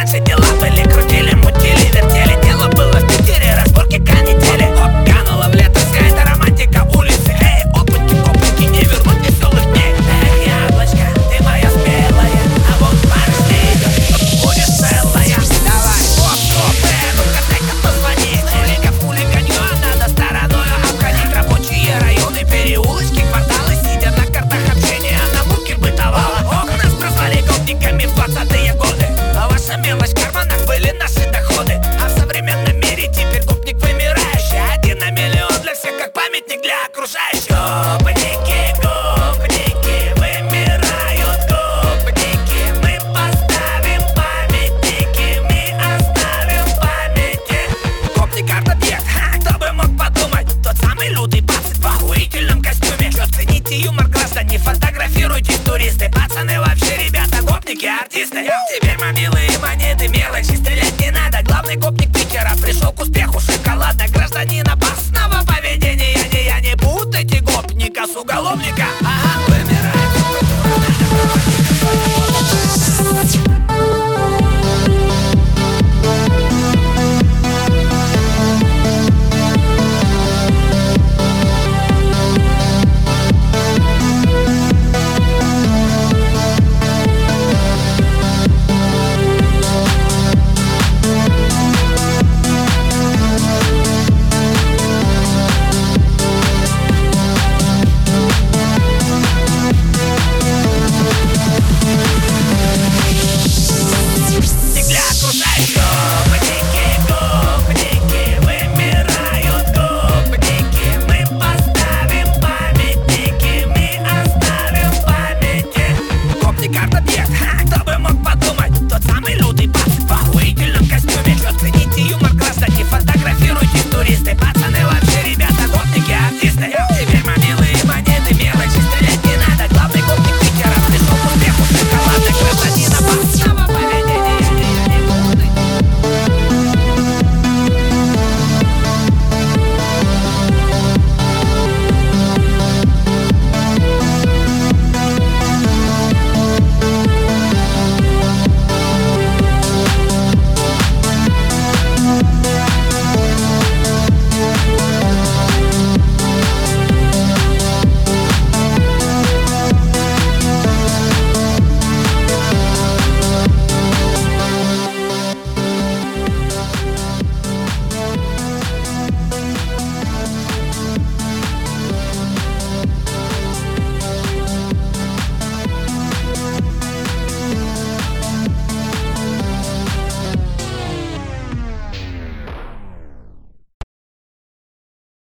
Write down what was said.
Наши дела были, крутили, мутили, вертели. Дело было в Питере, разборки канители. Оп, канула в лето вся эта романтика улицы. Эй, опаньки, не вернуть веселых дней. Эх, яблочко, ты моя смелая, а вот парни идет, будешь целая. Давай, оп, ну-ка дай-ка позвони. Хулиган в хулиганью, надо стороною обходить рабочие районы, переулочки, кварталы. Сидя на картах общения, на мурке бытовала. Ох, нас прозвали гопниками в 20-е годы. А ваша мелочь в карманах были наши доходы. А в современном мире теперь гопник вымирающий. 1 на миллион для всех, как памятник для окружающих. Гопники, вымирают гопники. Мы поставим памятники, мы оставим памяти. Гопник арт-объект, кто бы мог подумать. Тот самый лютый пацан в охуительном костюме. Чё, цените юмор, граждане, фотографируйтесь, туристы. Пацаны вообще ребята, гопники, артисты. Теперь мобилы и монеты, мелочи, стрелять не надо. Главный гопник Питера пришел к успеху шоколадно. Гражданин опасного поведения, я не путайте гопника с уголовника.